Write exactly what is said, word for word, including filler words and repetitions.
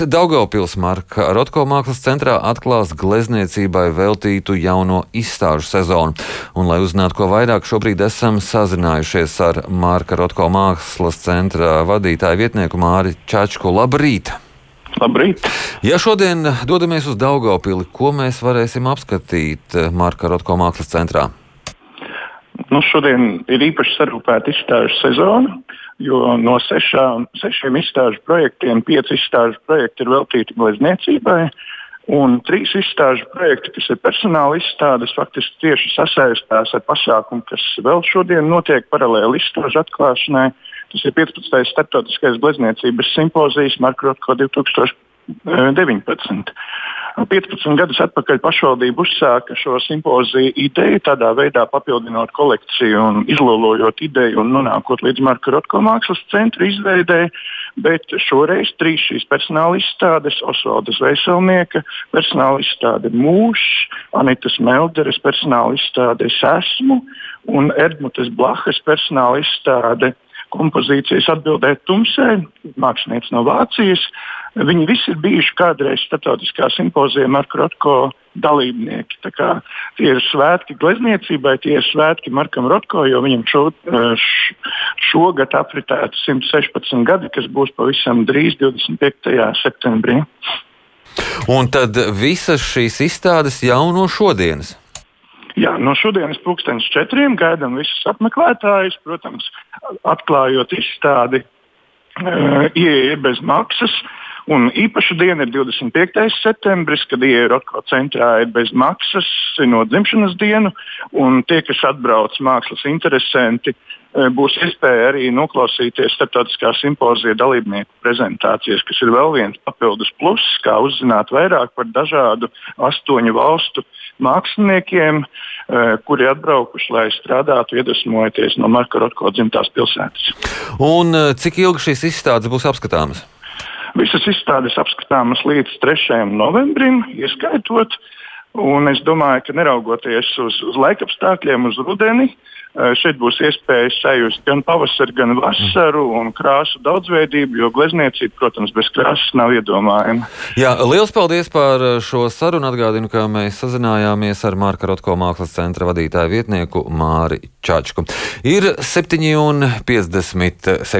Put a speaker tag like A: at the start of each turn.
A: Daugavpils Marka Rotko mākslas centrā atklās glezniecībai veltītu jauno izstāžu sezonu. Un, lai uzzinātu ko vairāk, šobrīd esam sazinājušies ar Marka Rotko mākslas centra vadītāju vietnieku Māri Čačku. Labrīt!
B: Labrīt!
A: Ja šodien dodamies uz Daugavpili, ko mēs varēsim apskatīt Marka Rotko mākslas centrā?
B: Nu, šodien ir īpaši sarūpēta izstāžu sezona, jo no sešām, sešiem izstāžu projektiem pieci izstāžu projekti ir veltīti glezniecībai, un trīs izstāžu projekti, kas ir personāla izstādes, faktiski tieši sasaistās ar pasākumu, kas vēl šodien notiek paralēli izstāžu atklāšanai. Tas ir piecpadsmitais starptautiskais glezniecības simpozijas Marka Rotko divi tūkstoši deviņpadsmit. piecpadsmit gadus atpakaļ pašvaldība uzsāka šo simpoziju ideju, tādā veidā papildinot kolekciju un izlolojot ideju un nonākot līdz Marka Rotko mākslas centra izveidei, bet šoreiz trīs šīs personāla izstādes - Osvalda Zvejselnieka personāla izstāde Mūžs, Anitas Melderes personāla izstāde Es esmu un Erdmutes Blahas personāla izstāde Kompozīcijas atbildēt tumsē, mākslinieks no Vācijas. Viņi visi ir bijuši kādreiz starptautiskā simpozijā Marka Rotko dalībnieki. Tā kā tie ir svētki glezniecībai, tie ir svētki Markam Rotko, jo viņam šo, š, šogad apritētu simt sešpadsmit gadi, kas būs pavisam drīz, divdesmit piektajā septembrī.
A: Un tad visas šīs izstādes jau no šodienas?
B: Jā, no šodienas pulkstenes četriem gaidām visus apmeklētājus. Protams, atklājot izstādi, uh, ieeja ir bez maksas. Un īpaša diena ir divdesmit piektais septembris, kad ieeja Rotko centrā ir bez maksas, no dzimšanas dienu. Un tie, kas atbrauc mākslas interesanti, būs iespēja arī noklausīties starptautiskā simpozija dalībnieku prezentācijas, kas ir vēl viens papildus pluss, kā uzzināt vairāk par dažādu astoņu valstu māksliniekiem, kuri atbraukuši, lai strādātu, iedvesmojoties no Marka Rotko dzimtās pilsētas.
A: Un cik ilgi šīs izstādes būs apskatāmas?
B: Visas izstādes apskatāmas līdz trešajam novembrim, ieskaitot. Un es domāju, ka neraugoties uz, uz laikapstākļiem, uz rudeni, šeit būs iespēja sajust gan pavasaru, gan vasaru un krāsu daudzveidību, jo glezniecība, protams, bez krāsas nav iedomājama.
A: Jā, liels paldies par šo sarunu. Atgādinu, ka mēs sazinājāmies ar Marka Rotko mākslas centra vadītāju vietnieku Māri Čačku. Ir septiņi un piecdesmit septiņi.